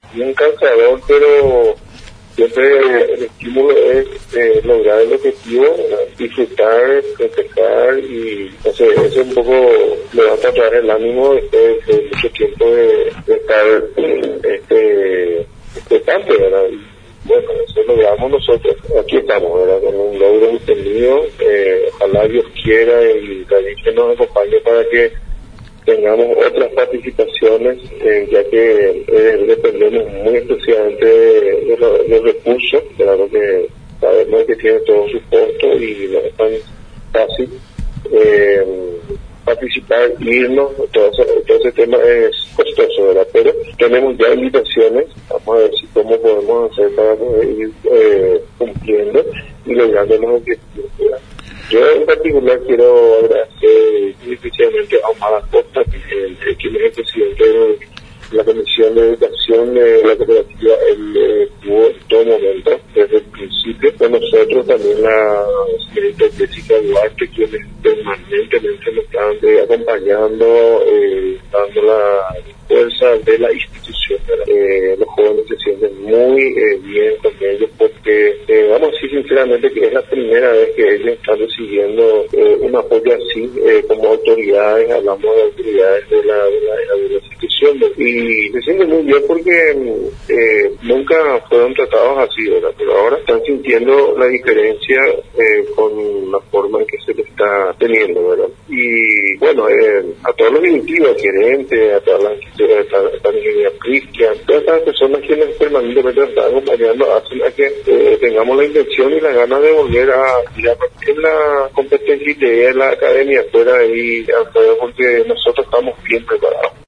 bien cansador, pero siempre el estímulo es lograr el objetivo, ¿verdad? Disfrutar, festejar y no sé, eso un poco levanta otra vez el ánimo después de mucho tiempo de estar expectante, ¿verdad? Y bueno, eso logramos nosotros, aquí estamos, ¿verdad? Con un logro obtenido, ojalá Dios quiera y David que nos acompañe para que tengamos otras participaciones, ya que dependemos muy exclusivamente de los recursos, claro que sabemos que tiene todo su costo y no es tan fácil participar, irnos, todo ese tema es costoso, ¿verdad? Pero tenemos ya invitaciones, vamos a ver si cómo podemos hacer para poder ir cumpliendo y logrando los objetivos, ¿verdad? Yo en particular quiero agradecer muy especialmente a Omar Acosta, quien es el presidente de la Comisión de Educación de la cooperativa. Él estuvo en todo momento, desde el principio, con nosotros, también la señorita Jessica Duarte, quienes permanentemente nos están acompañando, dando la fuerza de la institución. Los jóvenes se sienten muy bien con ellos porque vamos a decir sinceramente que es la primera vez que ellos están recibiendo un apoyo así como autoridades, hablamos de autoridades de la institución, y se sienten muy bien porque nunca fueron tratados así, ¿verdad? Pero ahora están sintiendo la diferencia con la forma en que se le está teniendo, ¿verdad? Y bueno, a todos los directivos, gerentes, a todas la ingeniería Cristian, todas estas personas quienes permanentemente nos están acompañando hacen a que tengamos la intención y la ganas de volver a ir a partir la competencia y de la academia fuera y afuera, porque nosotros estamos bien preparados.